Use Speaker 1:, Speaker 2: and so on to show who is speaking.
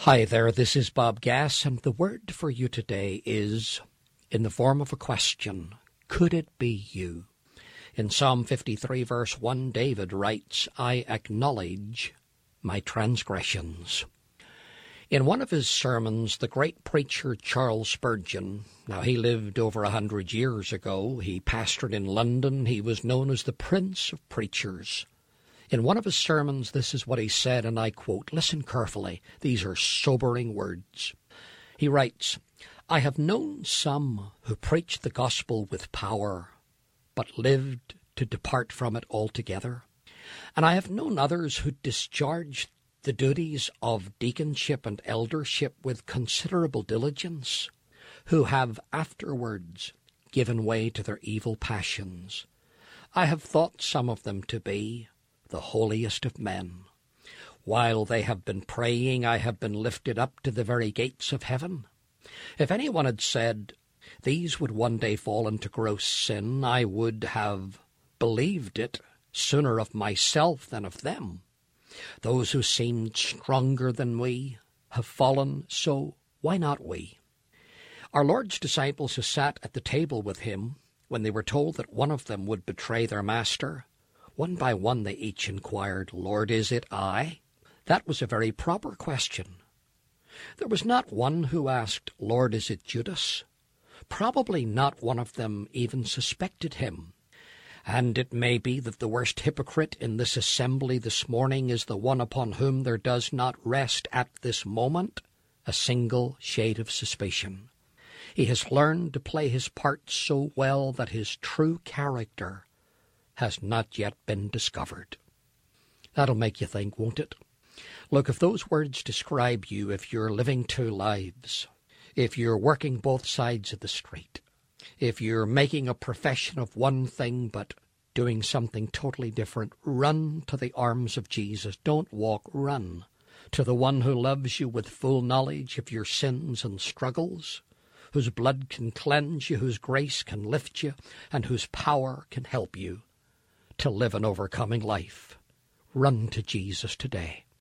Speaker 1: Hi there, this is Bob Gass, and the word for you today is in the form of a question. Could it be you? In Psalm 53, verse 1, David writes, I acknowledge my transgressions. In one of his sermons, the great preacher Charles Spurgeon, now he lived over 100 years ago, he pastored in London, he was known as the Prince of Preachers. In one of his sermons, this is what he said, and I quote, listen carefully, these are sobering words. He writes, I have known some who preached the gospel with power, but lived to depart from it altogether. And I have known others who discharged the duties of deaconship and eldership with considerable diligence, who have afterwards given way to their evil passions. I have thought some of them to be the holiest of men. While they have been praying, I have been lifted up to the very gates of heaven. If anyone had said, these would one day fall into gross sin, I would have believed it sooner of myself than of them. Those who seemed stronger than we have fallen, so why not we? Our Lord's disciples who sat at the table with him, when they were told that one of them would betray their master, one by one they each inquired, Lord, is it I? That was a very proper question. There was not one who asked, Lord, is it Judas? Probably not one of them even suspected him. And it may be that the worst hypocrite in this assembly this morning is the one upon whom there does not rest at this moment a single shade of suspicion. He has learned to play his part so well that his true character has not yet been discovered. That'll make you think, won't it? Look, if those words describe you, if you're living two lives, if you're working both sides of the street, if you're making a profession of one thing but doing something totally different, run to the arms of Jesus. Don't walk, run to the one who loves you with full knowledge of your sins and struggles, whose blood can cleanse you, whose grace can lift you, and whose power can help you to live an overcoming life. Run to Jesus today.